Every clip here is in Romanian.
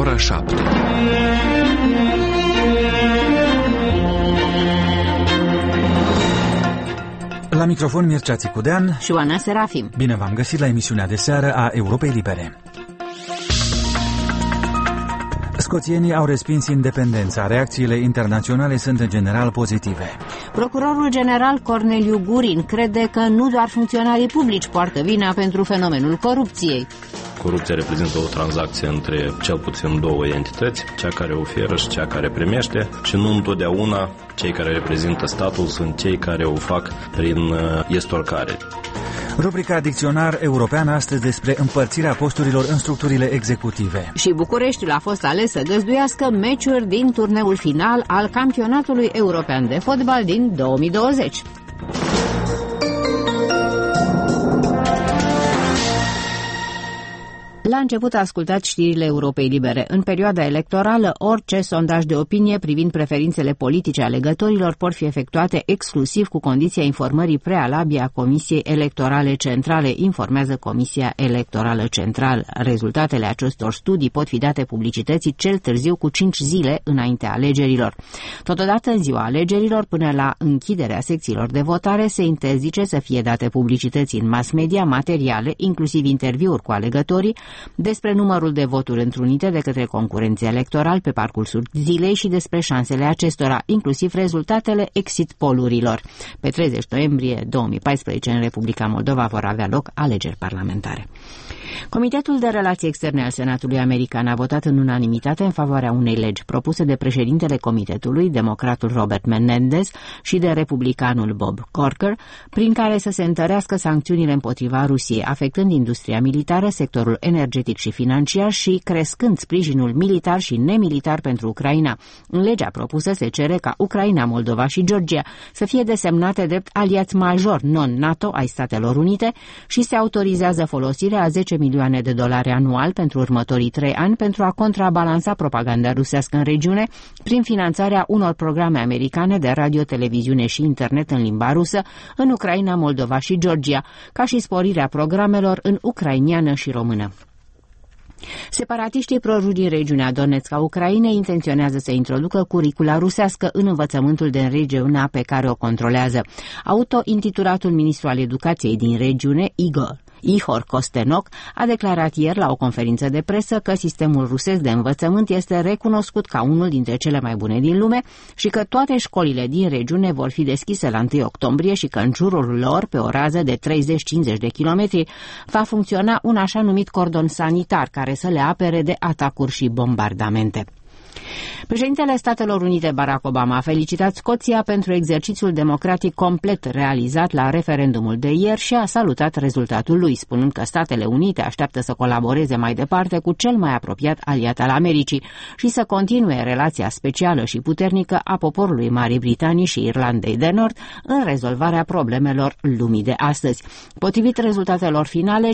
ora 7. La microfon Mircea Țicudean și Oana Serafim. Bine v-am găsit la emisiunea de seară a Europei Libere. Scoțienii au respins independența. Reacțiile internaționale sunt în general pozitive. Procurorul general Corneliu Gurin crede că nu doar funcționarii publici poartă vina pentru fenomenul corupției. Corupția reprezintă o tranzacție între cel puțin două entități, cea care oferă și cea care primește, și nu întotdeauna cei care reprezintă statul sunt cei care o fac prin estorcare. Rubrica Dicționar European astăzi despre împărțirea posturilor în structurile executive. Și Bucureștiul a fost ales să găzduiască meciuri din turneul final al Campionatului European de Fotbal din 2020. La început a ascultat știrile Europei Libere. În perioada electorală, orice sondaj de opinie privind preferințele politice ale alegătorilor pot fi efectuate exclusiv cu condiția informării prealabile a Comisiei Electorale Centrale, informează Comisia Electorală Centrală. Rezultatele acestor studii pot fi date publicității cel târziu cu 5 zile înaintea alegerilor. Totodată, în ziua alegerilor, până la închiderea secțiilor de votare, se interzice să fie date publicității în mass media materiale, inclusiv interviuri cu alegătorii, despre numărul de voturi întrunite de către concurenții electorali pe parcursul zilei și despre șansele acestora, inclusiv rezultatele exit pollurilor. Pe 30 noiembrie 2014 în Republica Moldova vor avea loc alegeri parlamentare. Comitetul de Relații Externe al Senatului American a votat în unanimitate în favoarea unei legi propuse de președintele comitetului, democratul Robert Menendez, și de republicanul Bob Corker, prin care să se întărească sancțiunile împotriva Rusiei, afectând industria militară, sectorul energetic și financiar și crescând sprijinul militar și nemilitar pentru Ucraina. În legea propusă se cere ca Ucraina, Moldova și Georgia să fie desemnate drept aliați majori non-NATO ai Statelor Unite și se autorizează folosirea a 10 milioane de dolari anual pentru următorii 3 ani pentru a contrabalansa propaganda rusească în regiune prin finanțarea unor programe americane de radio, televiziune și internet în limba rusă în Ucraina, Moldova și Georgia, ca și sporirea programelor în ucrainiană și română. Separatiștii pro-ruși din regiunea Donetsk a Ucrainei intenționează să introducă curicula rusească în învățământul din regiunea pe care o controlează. Auto-intitulatul ministru al educației din regiune, Ihor Kostenok, a declarat ieri la o conferință de presă că sistemul rusesc de învățământ este recunoscut ca unul dintre cele mai bune din lume și că toate școlile din regiune vor fi deschise la 1 octombrie și că în jurul lor, pe o rază de 30-50 de kilometri, va funcționa un așa numit cordon sanitar care să le apere de atacuri și bombardamente. Președintele Statelor Unite Barack Obama a felicitat Scoția pentru exercițiul democratic complet realizat la referendumul de ieri și a salutat rezultatul lui, spunând că Statele Unite așteaptă să colaboreze mai departe cu cel mai apropiat aliat al Americii și să continue relația specială și puternică a poporului Marii Britanii și Irlandei de Nord în rezolvarea problemelor lumii de astăzi. Potrivit rezultatelor finale,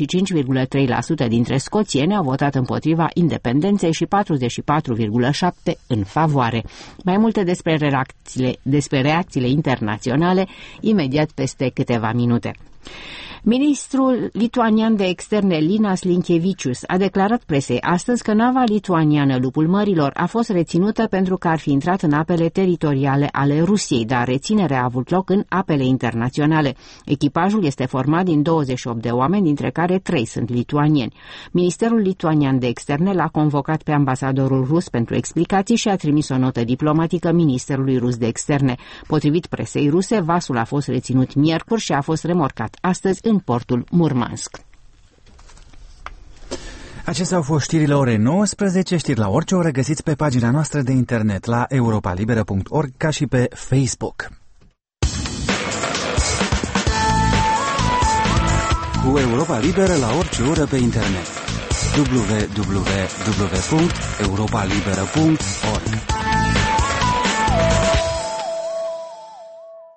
55,3% dintre scoțieni au votat împotriva independenței și 44,7% în favoare. Mai multe despre reacțiile internaționale imediat peste câteva minute. Ministrul lituanian de externe Linas Linkevicius a declarat presei astăzi că nava lituaniană Lupul Mărilor a fost reținută pentru că ar fi intrat în apele teritoriale ale Rusiei, dar reținerea a avut loc în apele internaționale. Echipajul este format din 28 de oameni, dintre care 3 sunt lituanieni. Ministerul lituanian de externe l-a convocat pe ambasadorul rus pentru explicații și a trimis o notă diplomatică ministerului rus de externe. Potrivit presei ruse, vasul a fost reținut miercuri și a fost remorcat astăzi în portul Murmansk. Acestea au fost știrile orei 19, știri la orice oră găsiți pe pagina noastră de internet la europalibera.org ca și pe Facebook. Cu Europa Liberă la orice oră pe internet. www.europalibera.org.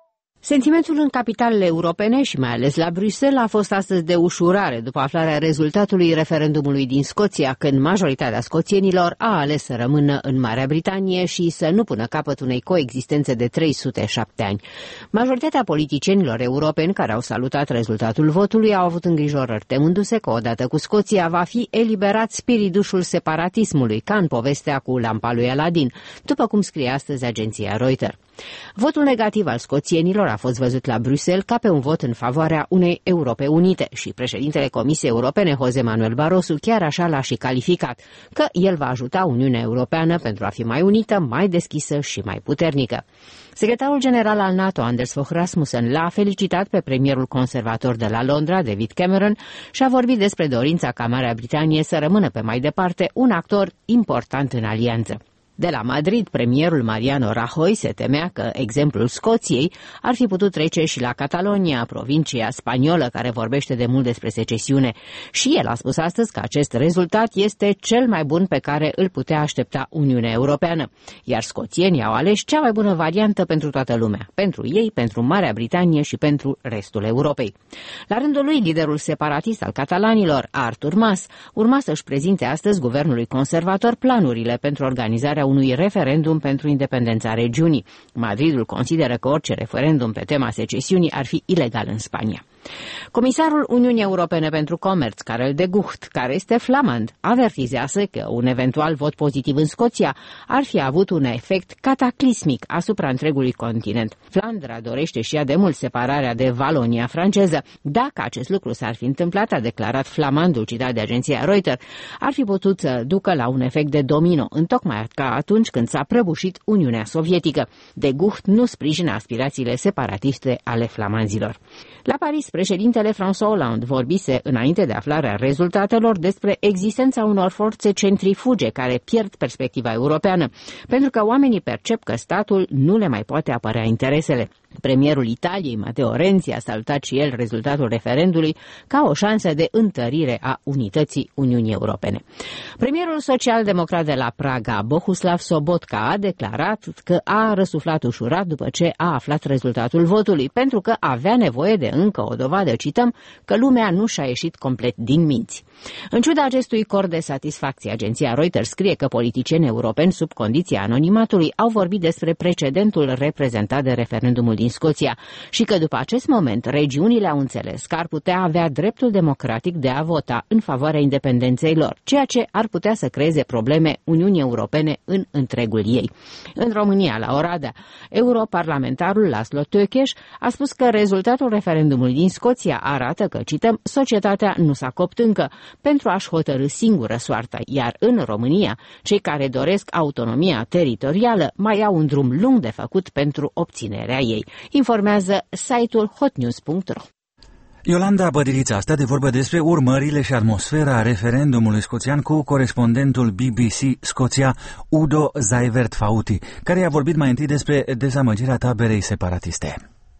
Sentimentul în capitalele europene și mai ales la Bruxelles a fost astăzi de ușurare după aflarea rezultatului referendumului din Scoția, când majoritatea scoțienilor a ales să rămână în Marea Britanie și să nu pună capăt unei coexistențe de 307 ani. Majoritatea politicienilor europeni care au salutat rezultatul votului au avut îngrijorări, temându-se că odată cu Scoția va fi eliberat spiridușul separatismului, ca în povestea cu lampa lui Aladin, după cum scrie astăzi agenția Reuters. Votul negativ al scoțienilor a fost văzut la Bruxelles ca pe un vot în favoarea unei Europe unite și președintele Comisiei Europene, José Manuel Barroso, chiar așa l-a și calificat, că el va ajuta Uniunea Europeană pentru a fi mai unită, mai deschisă și mai puternică. Secretarul general al NATO, Anders Fogh Rasmussen, l-a felicitat pe premierul conservator de la Londra, David Cameron, și a vorbit despre dorința ca Marea Britanie să rămână pe mai departe un actor important în alianță. De la Madrid, premierul Mariano Rajoy se temea că exemplul Scoției ar fi putut trece și la Catalonia, provincia spaniolă care vorbește de mult despre secesiune. Și el a spus astăzi că acest rezultat este cel mai bun pe care îl putea aștepta Uniunea Europeană. Iar scoțienii au ales cea mai bună variantă pentru toată lumea, pentru ei, pentru Marea Britanie și pentru restul Europei. La rândul lui, liderul separatist al catalanilor, Artur Mas, urma să-și prezinte astăzi guvernului conservator planurile pentru organizarea unui referendum pentru independența regiunii. Madridul consideră că orice referendum pe tema secesiunii ar fi ilegal în Spania. Comisarul Uniunii Europene pentru Comerț, Karel de Gucht, care este flamand, avertizează că un eventual vot pozitiv în Scoția ar fi avut un efect cataclismic asupra întregului continent. Flandra dorește și ea de mult separarea de Valonia franceză. Dacă acest lucru s-ar fi întâmplat, a declarat flamandul citat de agenția Reuters, ar fi putut să ducă la un efect de domino, întocmai ca atunci când s-a prăbușit Uniunea Sovietică. De Gucht nu sprijină aspirațiile separatiste ale flamanzilor. La Paris, președintele François Hollande vorbise înainte de aflarea rezultatelor despre existența unor forțe centrifuge care pierd perspectiva europeană, pentru că oamenii percep că statul nu le mai poate apărea interesele. Premierul Italiei, Matteo Renzi, a salutat și el rezultatul referendului ca o șansă de întărire a unității Uniunii Europene. Premierul social-democrat de la Praga, Bohuslav Sobotka, a declarat că a răsuflat ușurat după ce a aflat rezultatul votului, pentru că avea nevoie de încă o dovadă, cităm, că lumea nu și-a ieșit complet din minți. În ciuda acestui cor de satisfacție, agenția Reuters scrie că politicieni europeni, sub condiția anonimatului, au vorbit despre precedentul reprezentat de referendumul din Scoția și că după acest moment regiunile au înțeles că ar putea avea dreptul democratic de a vota în favoarea independenței lor, ceea ce ar putea să creeze probleme Uniunii Europene în întregul ei. În România, la Oradea, europarlamentarul Laszlo Tőkés a spus că rezultatul referendumului din Scoția arată că, cităm, societatea nu s-a copt încă pentru a-și hotărî singură soarta, iar în România, cei care doresc autonomia teritorială mai au un drum lung de făcut pentru obținerea ei, informează site-ul hotnews.ro. Iolanda Bădilița asta de vorbă despre urmările și atmosfera referendumului scoțian cu corespondentul BBC Scoția, Udo Zajvert-Fauti, care a vorbit mai întâi despre dezamăgirea taberei separatiste.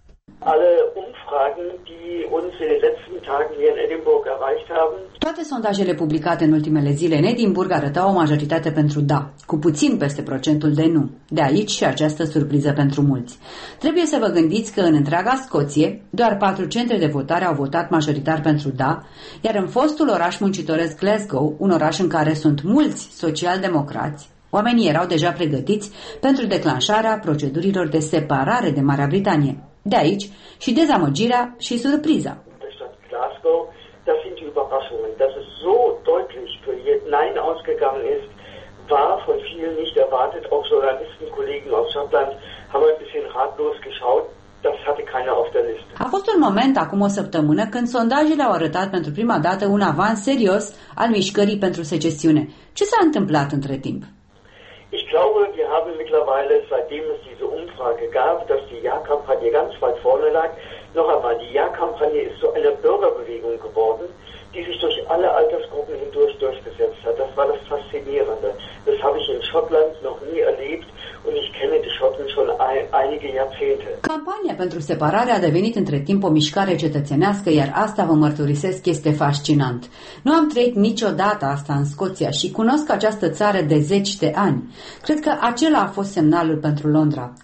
Toate sondajele publicate în ultimele zile în Edinburgh arătau o majoritate pentru da, cu puțin peste procentul de nu. De aici și această surpriză pentru mulți. Trebuie să vă gândiți că în întreaga Scoție, doar 4 centre de votare au votat majoritar pentru da, iar în fostul oraș muncitoresc Glasgow, un oraș în care sunt mulți social-democrați, oamenii erau deja pregătiți pentru declanșarea procedurilor de separare de Marea Britanie. De aici și dezamăgirea și surpriza. Das sind die Überraschungen. Dass es so deutlich für Nein ausgegangen ist, war von vielen nicht erwartet. Auch Journalistenkollegen aus Schottland haben ein bisschen ratlos geschaut. Das hatte keiner auf der Liste. A fost un moment acum o săptămână când sondajele au arătat pentru prima dată un avans serios al mișcării pentru secesiune. Ce s-a întâmplat între timp? Ich glaube, wir haben mittlerweile, seitdem es diese Umfrage gab, dass die Ja-Kampagne ganz weit vorne lag, noch einmal, die Ja-Kampagne ist so eine Bürgerbewegung geworden, die sich durch alle Altersgruppen hindurch durchgesetzt hat. Das war das Faszinierende. Das habe ich in Schottland noch nie erlebt und ich kenne die Schotten schon einige Jahrzehnte. Campania pentru separare a devenit între timp o mișcare cetățenească, iar asta, vă mărturisesc, este fascinant. Nu am trăit niciodată asta în Scoția și cunosc această țară de 10 de ani. Cred că acela a fost semnalul pentru Londra.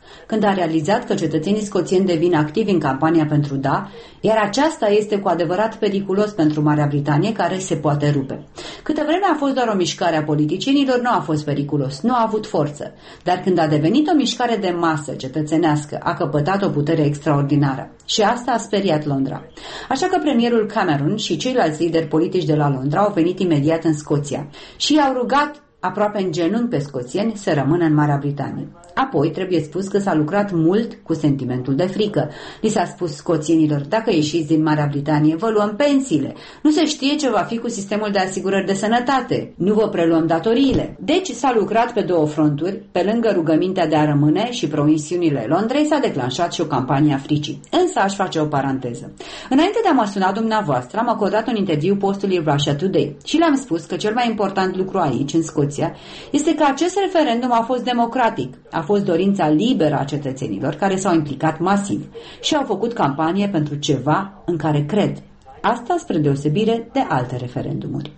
când a realizat că cetățenii scoțieni devin activi în campania pentru da, iar aceasta este cu adevărat periculos pentru Marea Britanie, care se poate rupe. Câtă vreme a fost doar o mișcare a politicienilor, nu a fost periculos, nu a avut forță, dar când a devenit o mișcare de masă cetățenească, a căpătat o putere extraordinară. Și asta a speriat Londra. Așa că premierul Cameron și ceilalți lideri politici de la Londra au venit imediat în Scoția și i-au rugat aproape în genunchi pe scoțieni să rămână în Marea Britanie. Apoi, trebuie spus că s-a lucrat mult cu sentimentul de frică. Li s-a spus scoțienilor, dacă ieșiți din Marea Britanie, vă luăm pensiile. Nu se știe ce va fi cu sistemul de asigurări de sănătate. Nu vă preluăm datoriile. Deci s-a lucrat pe două fronturi. Pe lângă rugămintea de a rămâne și promisiunile Londrei, s-a declanșat și o campanie a fricii. Însă aș face o paranteză. Înainte de a mă suna dumneavoastră, am acordat un interviu postului Russia Today și le-am spus că cel mai important lucru aici, în Scoția, este că acest referendum a fost democratic. A fost dorința liberă a cetățenilor care s-au implicat masiv și au făcut campanie pentru ceva în care cred. Asta spre deosebire de alte referendumuri.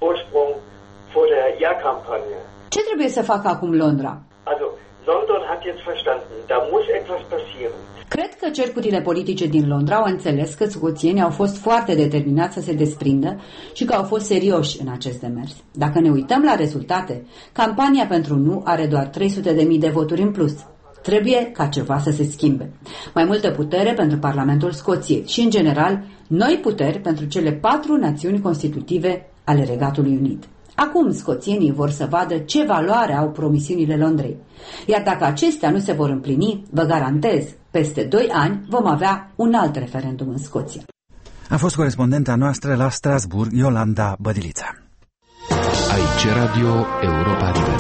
Ce trebuie să facă acum Londra? London hat jetzt verstanden, da muss etwas passieren. Cred că cercurile politice din Londra au înțeles că scoțienii au fost foarte determinați să se desprindă și că au fost serioși în acest demers. Dacă ne uităm la rezultate, campania pentru nu are doar 300.000 de voturi în plus. Trebuie ca ceva să se schimbe. Mai multă putere pentru Parlamentul Scoției și, în general, noi puteri pentru cele 4 națiuni constitutive ale Regatului Unit. Acum scoțienii vor să vadă ce valoare au promisiunile Londrei. Iar dacă acestea nu se vor împlini, vă garantez, peste 2 ani vom avea un alt referendum în Scoția. A fost corespondenta noastră la Strasbourg, Iolanda Bădilița. Aici Radio Europa Liberă.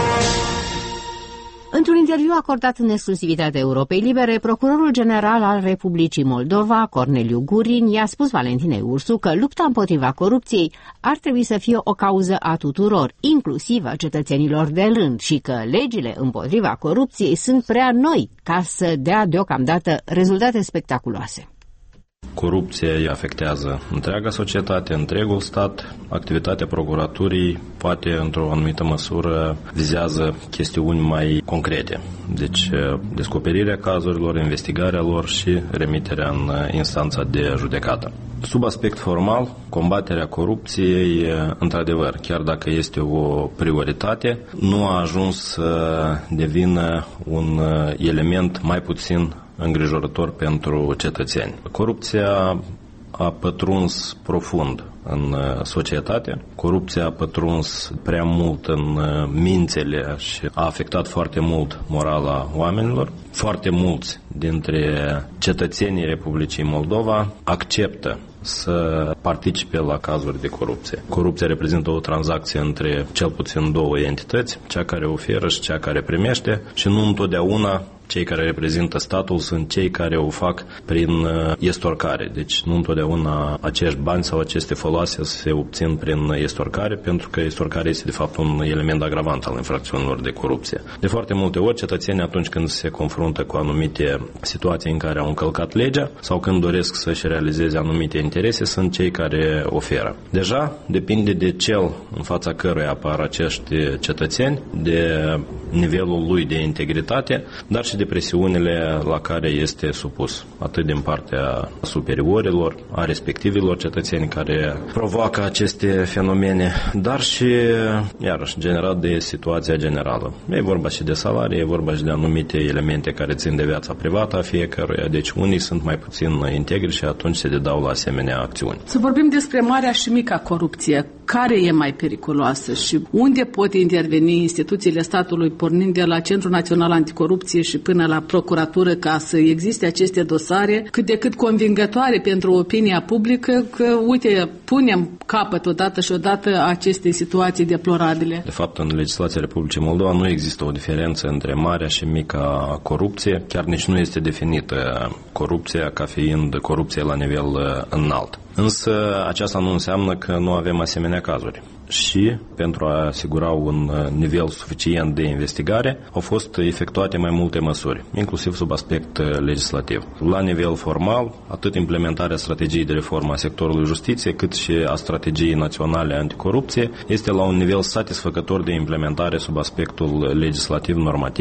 Într-un interviu acordat în exclusivitate Europei Libere, procurorul general al Republicii Moldova, Corneliu Gurin, i-a spus Valentinei Ursu că lupta împotriva corupției ar trebui să fie o cauză a tuturor, inclusiv a cetățenilor de rând, și că legile împotriva corupției sunt prea noi ca să dea deocamdată rezultate spectaculoase. Corupția îi afectează întreaga societate, întregul stat. Activitatea procuraturii poate, într-o anumită măsură, vizează chestiuni mai concrete. Deci, descoperirea cazurilor, investigarea lor și remiterea în instanța de judecată. Sub aspect formal, combaterea corupției, într-adevăr, chiar dacă este o prioritate, nu a ajuns să devină un element mai puțin îngrijorător pentru cetățeni. Corupția a pătruns profund în societate, corupția a pătruns prea mult în mințele și a afectat foarte mult morala oamenilor. Foarte mulți dintre cetățenii Republicii Moldova acceptă să participe la cazuri de corupție. Corupția reprezintă o tranzacție între cel puțin 2 entități, cea care oferă și cea care primește, și nu întotdeauna cei care reprezintă statul sunt cei care o fac prin estorcare. Deci nu întotdeauna acești bani sau aceste foloase se obțin prin estorcare, pentru că estorcarea este de fapt un element agravant al infracțiunilor de corupție. De foarte multe ori, cetățenii, atunci când se confruntă cu anumite situații în care au încălcat legea sau când doresc să-și realizeze anumite interese, sunt cei care oferă. Deja depinde de cel în fața căruia apar acești cetățeni, de nivelul lui de integritate, dar și de presiunile la care este supus, atât din partea superiorilor, a respectivilor cetățeni care provoacă aceste fenomene, dar și, iarăși, generat de situația generală. E vorba și de salarii, e vorba și de anumite elemente care țin de viața privată a fiecăruia, deci unii sunt mai puțin integri și atunci se dedau la asemenea acțiuni. Să vorbim despre marea și mica corupție. Care e mai periculoasă și unde pot interveni instituțiile statului, pornind de la Centrul Național Anticorupție și până la procuratură, ca să existe aceste dosare cât de cât convingătoare pentru opinia publică că, uite, punem capăt odată și odată acestei situații deplorabile. De fapt, în legislația Republicii Moldova nu există o diferență între marea și mica corupție, chiar nici nu este definită corupția ca fiind corupție la nivel înalt. Însă aceasta nu înseamnă că nu avem asemenea cazuri. Și pentru a asigura un nivel suficient de investigare au fost efectuate mai multe măsuri, inclusiv sub aspect legislativ. La nivel formal, atât implementarea strategiei de reformă a sectorului justiție, cât și a strategiei naționale anticorupție este la un nivel satisfăcător de implementare sub aspectul legislativ normativ.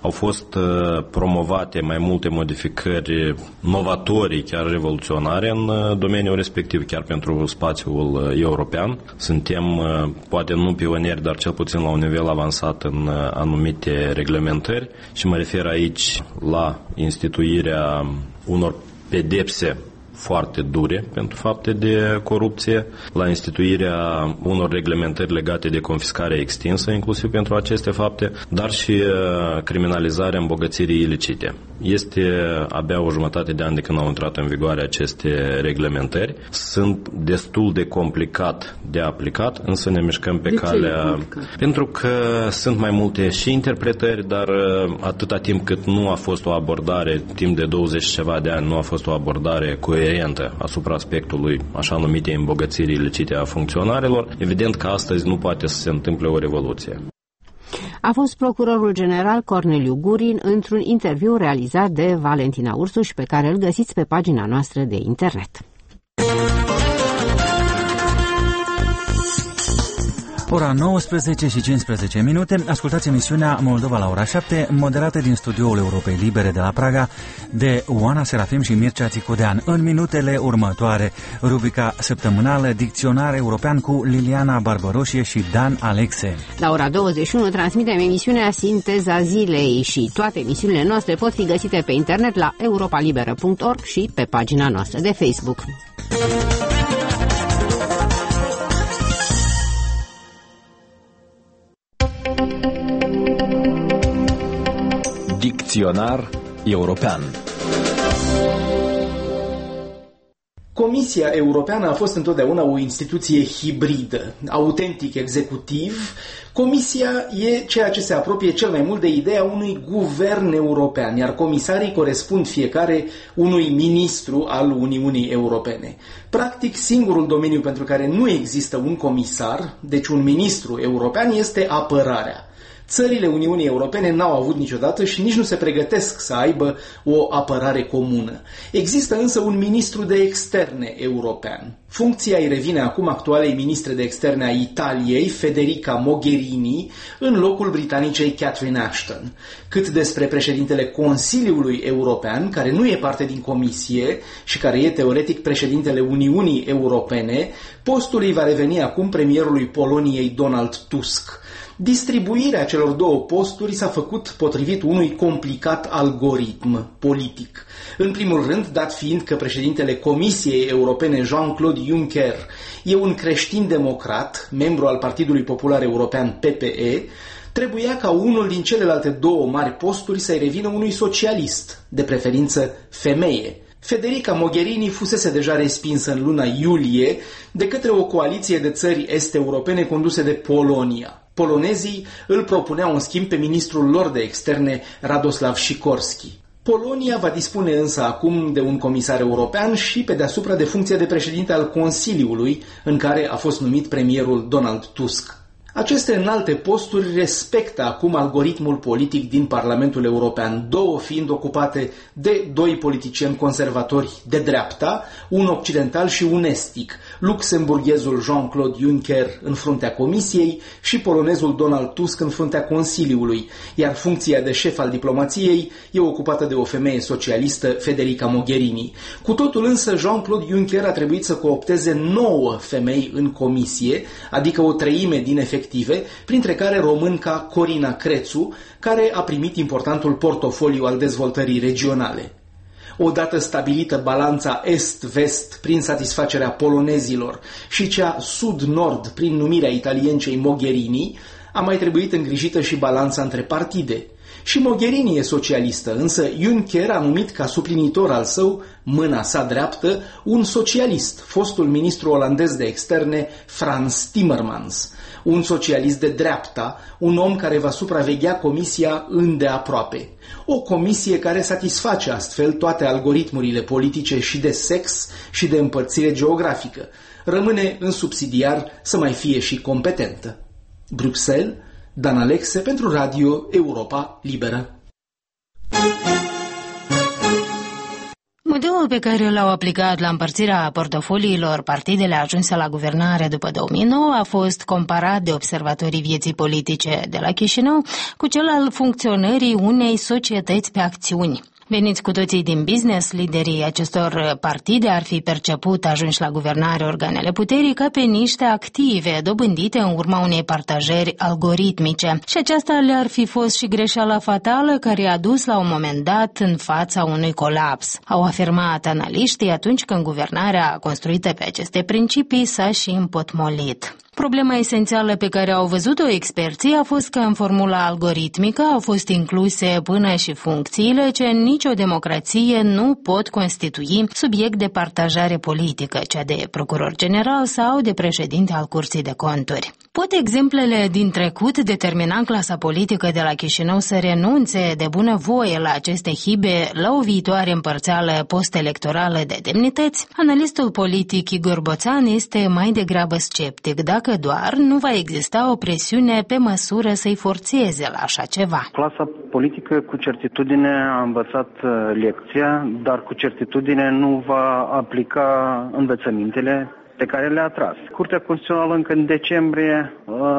au fost promovate mai multe modificări novatorii, chiar revoluționare în domeniul respectiv, chiar pentru spațiul european. Suntem, poate nu pionieri, dar cel puțin la un nivel avansat în anumite reglementări și mă refer aici la instituirea unor pedepse foarte dure pentru fapte de corupție, la instituirea unor reglementări legate de confiscarea extinsă, inclusiv pentru aceste fapte, dar și criminalizarea îmbogățirii ilicite. Este abia o jumătate de an de când au intrat în vigoare aceste reglementări. Sunt destul de complicat de aplicat, însă ne mișcăm pe calea... Pentru că sunt mai multe și interpretări, dar atâta timp cât nu a fost o abordare, timp de 20 ceva de ani, nu a fost o abordare coerentă asupra aspectului așa numite îmbogățirii ilicite a funcționarilor, evident că astăzi nu poate să se întâmple o revoluție. A fost procurorul general Corneliu Gurin într-un interviu realizat de Valentina Ursuș, pe care îl găsiți pe pagina noastră de internet. Ora 19 și 15 minute, ascultați emisiunea Moldova la ora 7, moderată din studioul Europei Libere de la Praga de Oana Serafim și Mircea Țicodean. În minutele următoare, rubrica săptămânală Dicționar European cu Liliana Barbăroșie și Dan Alexe. La ora 21 transmitem emisiunea Sinteza Zilei și toate emisiunile noastre pot fi găsite pe internet la europalibera.org și pe pagina noastră de Facebook. Dicționar European. Comisia Europeană a fost întotdeauna o instituție hibridă, autentic executiv. Comisia e ceea ce se apropie cel mai mult de ideea unui guvern european, iar comisarii corespund fiecare unui ministru al Uniunii Europene. Practic, singurul domeniu pentru care nu există un comisar, deci un ministru european, este apărarea. Țările Uniunii Europene n-au avut niciodată și nici nu se pregătesc să aibă o apărare comună. Există însă un ministru de externe european. Funcția îi revine acum actualei ministre de externe a Italiei, Federica Mogherini, în locul britanicei Catherine Ashton. Cât despre președintele Consiliului European, care nu e parte din Comisie și care e teoretic președintele Uniunii Europene, postul îi va reveni acum premierului Poloniei Donald Tusk. Distribuirea celor două posturi s-a făcut potrivit unui complicat algoritm politic. În primul rând, dat fiind că președintele Comisiei Europene Jean-Claude Juncker e un creștin-democrat, membru al Partidului Popular European PPE, trebuia ca unul din celelalte două mari posturi să-i revină unui socialist, de preferință femeie. Federica Mogherini fusese deja respinsă în luna iulie de către o coaliție de țări est-europene conduse de Polonia. Polonezii îl propuneau în schimb pe ministrul lor de externe, Radoslav Sikorski. Polonia va dispune însă acum de un comisar european și pe deasupra de funcția de președinte al Consiliului, în care a fost numit premierul Donald Tusk. Aceste înalte posturi respectă acum algoritmul politic din Parlamentul European, două fiind ocupate de doi politicieni conservatori de dreapta, un occidental și un estic, luxemburghezul Jean-Claude Juncker în fruntea Comisiei și polonezul Donald Tusk în fruntea Consiliului, iar funcția de șef al diplomației e ocupată de o femeie socialistă, Federica Mogherini. Cu totul însă, Jean-Claude Juncker a trebuit să coopteze 9 femei în comisie, adică o treime din efective, printre care românca Corina Crețu, care a primit importantul portofoliu al dezvoltării regionale. Odată stabilită balanța est-vest prin satisfacerea polonezilor și cea sud-nord prin numirea italiencei Mogherini, a mai trebuit îngrijită și balanța între partide. Și Mogherini e socialistă, însă Juncker a numit ca suplinitor al său, mâna sa dreaptă, un socialist, fostul ministru olandez de externe Frans Timmermans, un socialist de dreapta, un om care va supraveghea comisia îndeaproape. O comisie care satisface astfel toate algoritmurile politice și de sex și de împărțire geografică. Rămâne în subsidiar să mai fie și competentă. Bruxelles, Dan Alexe pentru Radio Europa Liberă. Modelul pe care l-au aplicat la împărțirea portofoliilor partidele ajunse la guvernare după 2009 a fost comparat de observatorii vieții politice de la Chișinău cu cel al funcționării unei societăți pe acțiuni. Veniți cu toții din business, liderii acestor partide ar fi perceput ajunși la guvernare organele puterii ca pe niște active dobândite în urma unei partajări algoritmice. Și aceasta le-ar fi fost și greșeala fatală care a dus la un moment dat în fața unui colaps. Au afirmat analiștii atunci când guvernarea construită pe aceste principii s-a și împotmolit. Problema esențială pe care au văzut-o experții a fost că în formula algoritmică au fost incluse până și funcțiile ce în nicio democrație nu pot constitui subiect de partajare politică, cea de procuror general sau de președinte al Curții de Conturi. Pot exemplele din trecut determina clasa politică de la Chișinău să renunțe de bunăvoie la aceste hibe la o viitoare împărțeală post-electorală de demnități? Analistul politic Igor Boțan este mai degrabă sceptic dacă doar nu va exista o presiune pe măsură să-i forțeze la așa ceva. Clasa politică cu certitudine a învățat lecția, dar cu certitudine nu va aplica învățămintele pe care le-a tras. Curtea Constituțională încă în decembrie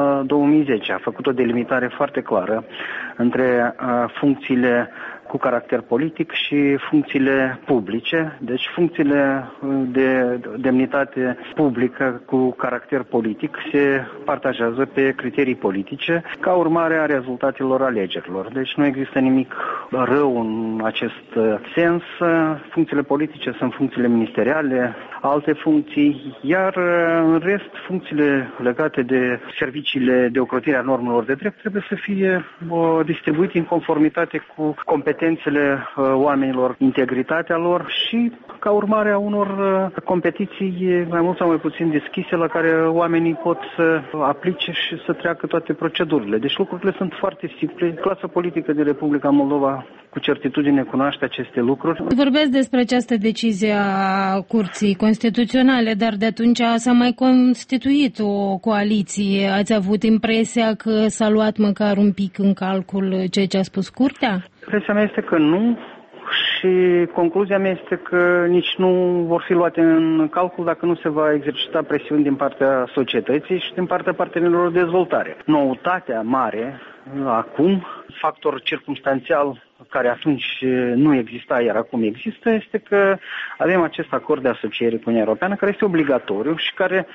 2010 a făcut o delimitare foarte clară între funcțiile cu caracter politic și funcțiile publice, deci funcțiile de demnitate publică cu caracter politic se partajează pe criterii politice ca urmare a rezultatelor alegerilor. Deci nu există nimic rău în acest sens. Funcțiile politice sunt funcțiile ministeriale, alte funcții, iar în rest funcțiile legate de serviciile de ocrotire a normelor de drept trebuie să fie distribuite în conformitate cu competențele oamenilor, integritatea lor și ca urmare a unor competiții mai mult sau mai puțin deschise la care oamenii pot să aplice și să treacă toate procedurile. Deci lucrurile sunt foarte simple. Clasa politică de Republica Moldova cu certitudine cunoaște aceste lucruri. Vorbesc despre această decizie a Curții Constituționale, dar de atunci s-a mai constituit o coaliție. Ați avut impresia că s-a luat măcar un pic în calcul ceea ce a spus Curtea? Impresia mea este că nu și concluzia mea este că nici nu vor fi luate în calcul dacă nu se va exercita presiuni din partea societății și din partea partenerilor de dezvoltare. Noutatea mare acum, factor circumstanțial care atunci nu exista, iar acum există, este că avem acest acord de asociere cu Uniunea Europeană care este obligatoriu și care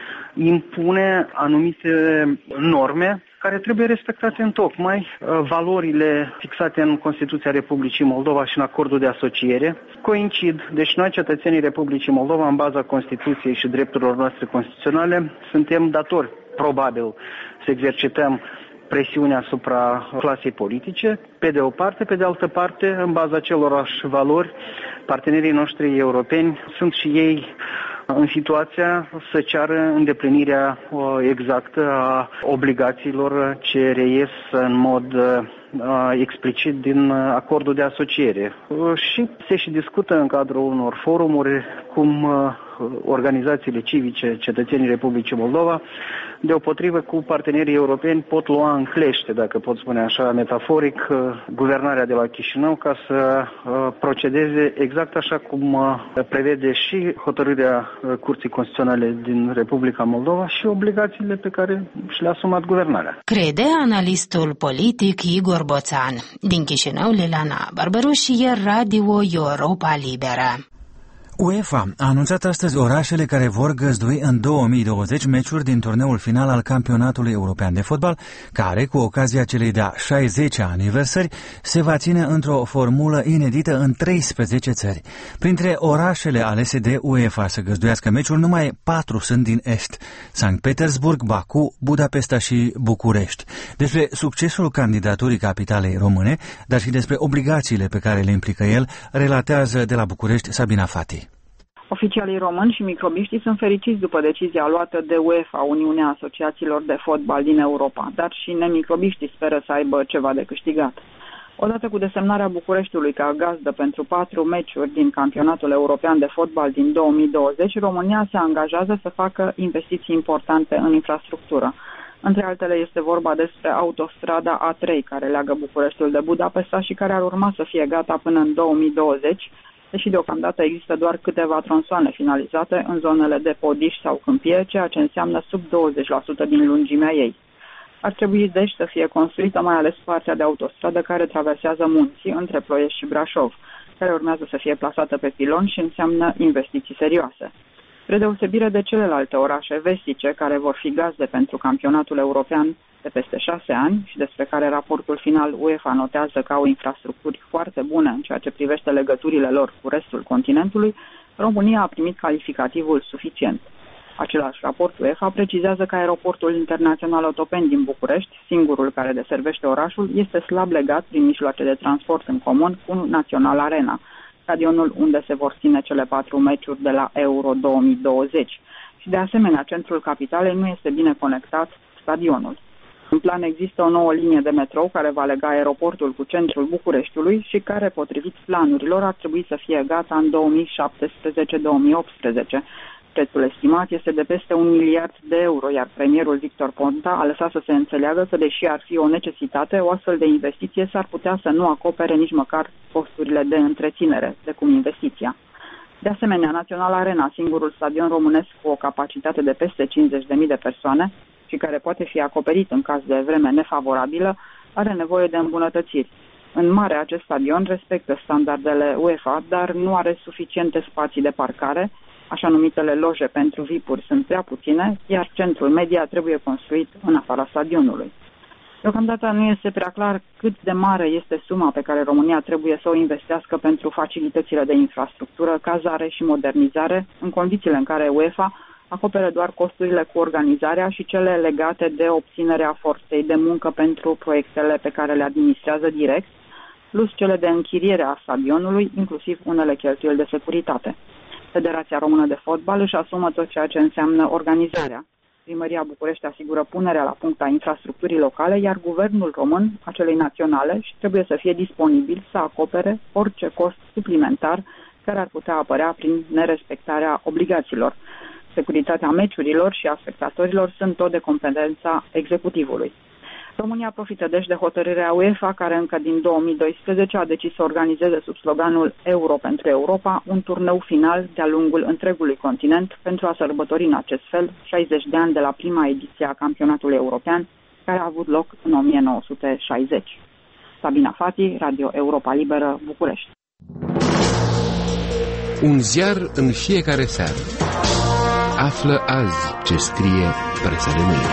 impune anumite norme care trebuie respectate întocmai. Valorile fixate în Constituția Republicii Moldova și în acordul de asociere coincid. Deci noi, cetățenii Republicii Moldova, în baza Constituției și drepturilor noastre constituționale, suntem datori, probabil, să exercităm presiunea asupra clasei politice, pe de o parte, pe de altă parte, în baza acelorași valori, partenerii noștri europeni sunt și ei în situația să ceară îndeplinirea exactă a obligațiilor ce reies în mod explicit din acordul de asociere. Și se și discută în cadrul unor forumuri cum organizațiile civice, cetățenii Republicii Moldova, deopotrivă cu partenerii europeni pot lua în clește, dacă pot spune așa metaforic, guvernarea de la Chișinău ca să procedeze exact așa cum prevede și hotărârea Curții Constituționale din Republica Moldova și obligațiile pe care și le-a asumat guvernarea. Crede analistul politic Igor Boțan. Din Chișinău, Liliana Barbaru și Radio Europa Liberă. UEFA a anunțat astăzi orașele care vor găzdui în 2020 meciuri din turneul final al Campionatului European de Fotbal, care, cu ocazia celei de-a 60-a aniversări, se va ține într-o formulă inedită în 13 țări. Printre orașele alese de UEFA să găzduiască meciuri, numai 4 sunt din Est: Sankt Petersburg, Baku, Budapesta și București. Despre succesul candidaturii capitalei române, dar și despre obligațiile pe care le implică el, relatează de la București Sabina Fati. Oficialii români și microbiștii sunt fericiți după decizia luată de UEFA, Uniunea Asociațiilor de Fotbal din Europa, dar și nemicrobiștii speră să aibă ceva de câștigat. Odată cu desemnarea Bucureștiului ca gazdă pentru 4 meciuri din Campionatul European de Fotbal din 2020, România se angajează să facă investiții importante în infrastructură. Între altele este vorba despre autostrada A3, care leagă Bucureștiul de Budapesta și care ar urma să fie gata până în 2020, deși deocamdată există doar câteva tronsoane finalizate în zonele de podiș sau câmpie, ceea ce înseamnă sub 20% din lungimea ei. Ar trebui deci să fie construită mai ales partea de autostradă care traversează munții între Ploiești și Brașov, care urmează să fie plasată pe pilon și înseamnă investiții serioase. Spre deosebire de celelalte orașe vestice care vor fi gazde pentru campionatul european de peste 6 ani și despre care raportul final UEFA notează că au infrastructuri foarte bune în ceea ce privește legăturile lor cu restul continentului, România a primit calificativul suficient. Același raport UEFA precizează că aeroportul internațional Otopeni din București, singurul care deservește orașul, este slab legat prin mijloace de transport în comun cu Național Arena, stadionul unde se vor ține cele 4 meciuri de la Euro 2020. Și de asemenea, centrul capitalei nu este bine conectat stadionul. În plan există o nouă linie de metrou care va lega aeroportul cu centrul Bucureștiului și care, potrivit planurilor, ar trebui să fie gata în 2017-2018. Prețul estimat este de peste 1 miliard de euro, iar premierul Victor Ponta a lăsat să se înțeleagă că, deși ar fi o necesitate, o astfel de investiție s-ar putea să nu acopere nici măcar costurile de întreținere, precum investiția. De asemenea, Național Arena, singurul stadion românesc cu o capacitate de peste 50.000 de persoane și care poate fi acoperit în caz de vreme nefavorabilă, are nevoie de îmbunătățiri. În mare, acest stadion respectă standardele UEFA, dar nu are suficiente spații de parcare, așa numitele loje pentru VIP-uri sunt prea puține, iar centrul media trebuie construit în afara stadionului. Deocamdată nu este prea clar cât de mare este suma pe care România trebuie să o investească pentru facilitățile de infrastructură, cazare și modernizare, în condițiile în care UEFA acoperă doar costurile cu organizarea și cele legate de obținerea forței de muncă pentru proiectele pe care le administrează direct, plus cele de închiriere a stadionului, inclusiv unele cheltuieli de securitate. Federația Română de Fotbal își asumă tot ceea ce înseamnă organizarea. Primăria București asigură punerea la punct a infrastructurii locale, iar guvernul român, a celei naționale, trebuie să fie disponibil să acopere orice cost suplimentar care ar putea apărea prin nerespectarea obligațiilor. Securitatea meciurilor și a spectatorilor sunt tot de competența executivului. România profită deci de hotărârea UEFA, care încă din 2012 a decis să organizeze sub sloganul Euro pentru Europa un turneu final de-a lungul întregului continent pentru a sărbători în acest fel 60 de ani de la prima ediție a campionatului european, care a avut loc în 1960. Sabina Fati, Radio Europa Liberă, București. Un ziar în fiecare seară. Află azi ce scrie presa de mâine.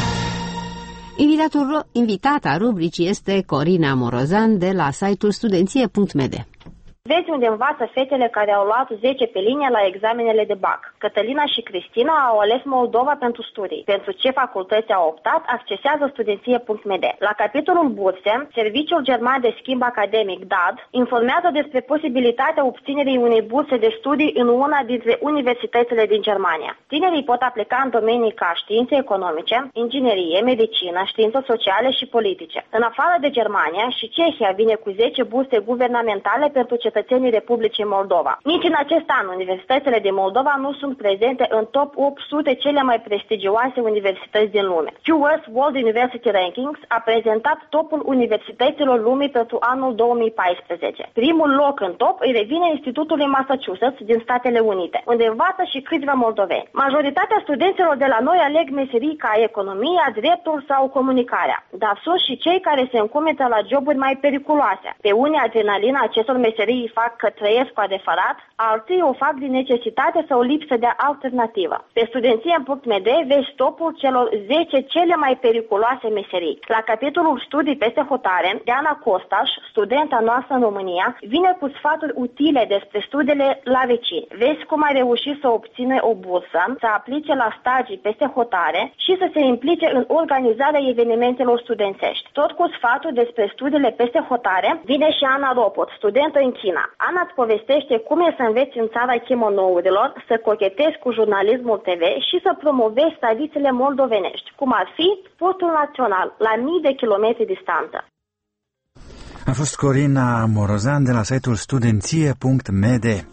Invitata rubricii este Corina Morozan de la site-ul studenție.md. Vezi unde învață fetele care au luat 10 pe linie la examenele de BAC. Cătălina și Cristina au ales Moldova pentru studii. Pentru ce facultăți au optat, accesează studenție.md. La capitolul burse, Serviciul German de Schimb Academic, DAD, informează despre posibilitatea obținerii unei burse de studii în una dintre universitățile din Germania. Tinerii pot aplica în domenii ca științe economice, inginerie, medicină, științe sociale și politice. În afară de Germania, și Cehia vine cu 10 burse guvernamentale pentru cetățenii Republicii Moldova. Nici în acest an, universitățile din Moldova nu sunt prezente în top 800 cele mai prestigioase universități din lume. QS World University Rankings a prezentat topul universităților lumii pentru anul 2014. Primul loc în top îi revine Institutului Massachusetts din Statele Unite, unde învață și câțiva moldoveni. Majoritatea studenților de la noi aleg meserii ca economia, dreptul sau comunicarea, dar sunt și cei care se încumetă la joburi mai periculoase. Pe unii, adrenalina acestor meserii îi fac că trăiesc cu adevărat, alții o fac din necesitate sau lipsă de alternativă. Pe studenție.md vezi topul celor 10 cele mai periculoase meserii. La capitolul studii peste hotare, Diana Costaș, studenta noastră în România, vine cu sfaturi utile despre studiile la vecini. Vezi cum ai reușit să obține o bursă, să aplice la stagii peste hotare și să se implice în organizarea evenimentelor studențești. Tot cu sfaturi despre studiile peste hotare vine și Ana Ropot, studentă în China. Ana îți povestește cum e să înveți în țara chemonourilor, să cochetezi cu jurnalismul TV și să promovezi tradițiile moldovenești, cum ar fi sportul național, la mii de kilometri distanță. A fost Corina Morozan de la site-ul studenție.md.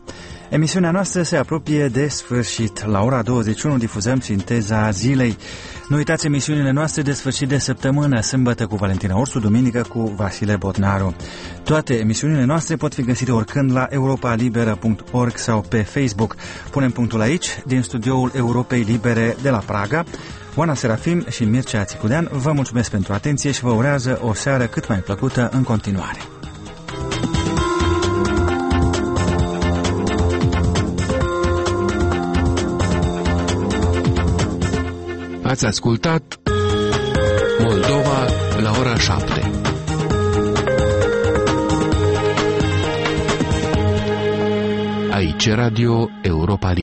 Emisiunea noastră se apropie de sfârșit. La ora 21 difuzăm Sinteza Zilei. Nu uitați emisiunile noastre de sfârșit de săptămână, sâmbătă cu Valentina Orsu, duminică cu Vasile Botnaru. Toate emisiunile noastre pot fi găsite oricând la europalibera.org sau pe Facebook. Punem punctul aici, din studioul Europei Libere de la Praga. Oana Serafim și Mircea Țicudean vă mulțumesc pentru atenție și vă urează o seară cât mai plăcută în continuare. Ați ascultat Moldova la ora 7. Aici Radio Europa